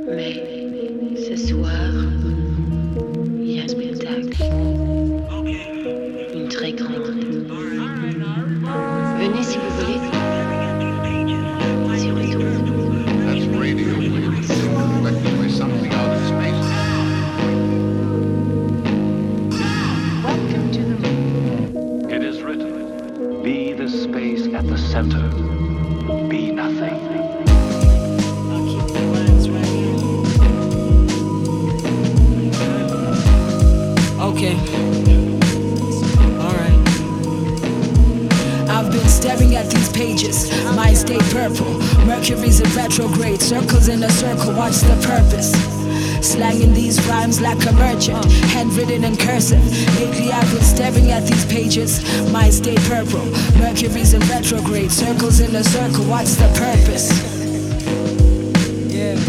Mais ce soir, il y a un spectacle, une très grande. Venez si vous voulez. Sur retour. That's radio waves reflected by something out of space. Welcome to the moon. It is written, be the space at the center, be nothing. Okay. Alright. I've been staring at these pages. Mine stay purple. Mercury's in retrograde. Circles in a circle. What's the purpose? Slanging these rhymes like a merchant. Handwritten in cursive. Lately I've been staring at these pages. Mine stay purple. Mercury's in retrograde. Circles in a circle. What's the purpose? Yeah.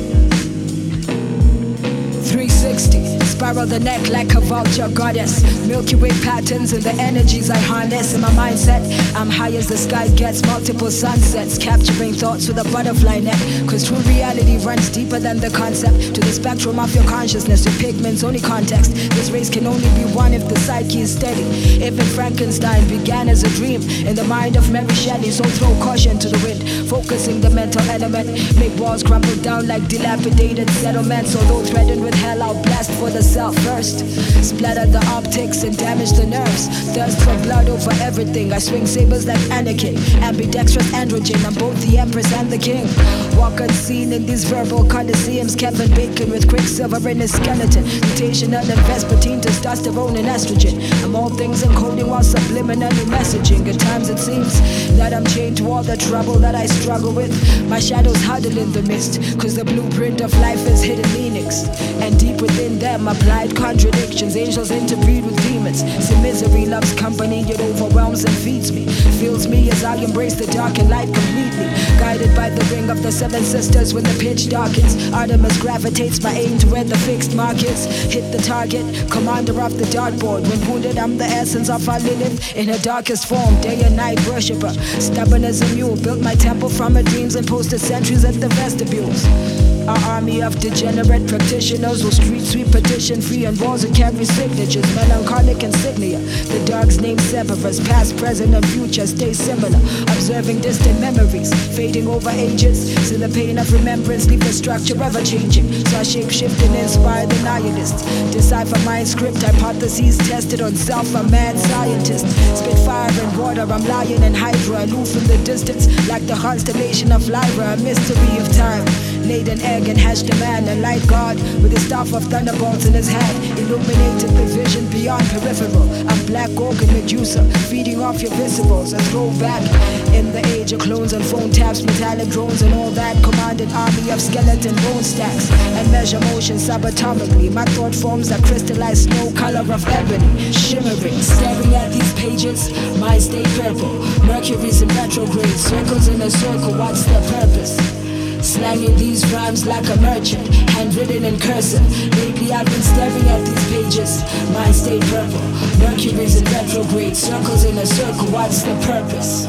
360. Spiral the neck like a vulture goddess. Milky Way patterns and the energies I harness. In my mindset, I'm high as the sky gets. Multiple sunsets, capturing thoughts with a butterfly net. Cause true reality runs deeper than the concept. To the spectrum of your consciousness, with pigments only context. This race can only be won if the psyche is steady. Even Frankenstein began as a dream in the mind of Mary Shelley. So throw caution to the wind, focusing the mental element. Make walls crumble down like dilapidated settlements. Although threatened with hell, I'll blast for the self first. Splatter the optics and damage the nerves. Thirst for blood over everything. I swing sabers like Anakin. Ambidextrous androgen. I'm both the empress and the king. Walk unseen in these verbal coliseums. Kevin Bacon with quicksilver in his skeleton. Mutational and vespertine, testosterone and estrogen. I'm all things encoding while subliminally messaging. At times it seems that I'm chained to all the trouble that I struggle with. My shadows huddle in the mist. Cause the blueprint of life is hidden meanings. And deep within them applied contradictions. Angels interbreed with demons. See, misery loves company, it overwhelms and feeds me. Fills me as I embrace the dark and light completely. Guided by the ring of the seven sisters when the pitch darkens. Artemis gravitates my aim to where the fixed mark is. Hit the target, commander of the dartboard. When wounded, I'm the essence of our Lilith in her darkest form. Day and night worshipper, stubborn as a mule. Built my temple from her dreams and posted sentries at the vestibules. Our army of degenerate practitioners will street sweep, petition free on walls and carry signatures. Melancholic insignia. The dog's name Severus. Past, present, and future stay similar. Observing distant memories, fading over ages. See the pain of remembrance, leave the structure ever changing. So I shape shift and inspire the nihilists. Decipher mind script, hypotheses tested on self. A mad scientist. Spit fire and water, I'm lion and hydra. Aloof in the distance, like the constellation of Lyra. A mystery of time. Laid an egg and hatched a man, a light god with the staff of thunderbolts in his hand, illuminated the vision beyond peripheral. I'm Black Organ Medusa, feeding off your viscerals. A throwback in the age of clones and phone taps, metallic drones and all that. Commanded army of skeleton bone stacks and measure motion subatomically. My thought forms that crystallize snow color of ebony, shimmering. Staring at these pages, mine stay purple. Mercury's in retrograde, circles in a circle. What's the purpose? Slanging these rhymes like a merchant, handwritten in cursive. Lately I've been staring at these pages. Mine stay purple. Mercury's in retrograde. Circles in a circle. What's the purpose?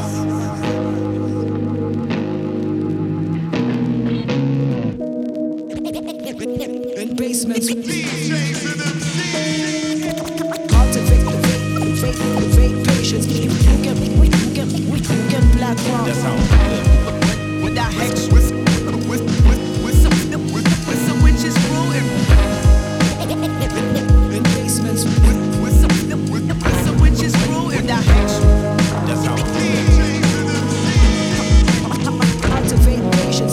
In basements with DJs in the cultivate the fake patience. You get black wrong. That's how with that hex with some witches brewing in basements with some witches brewing that hex. That's how cultivate patience.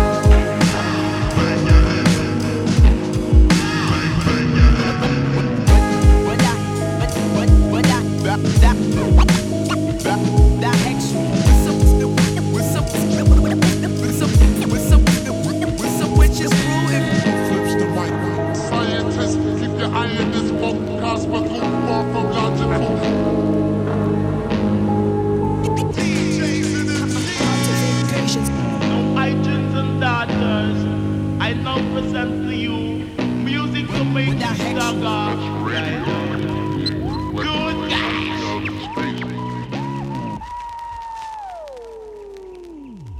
That hex with some witches brewing. Flips the mic. Scientists, keep your eye on this book. Cosmo far from logical. Cultivate patience. No iTunes and daughters, I now present to you music to make you stagger.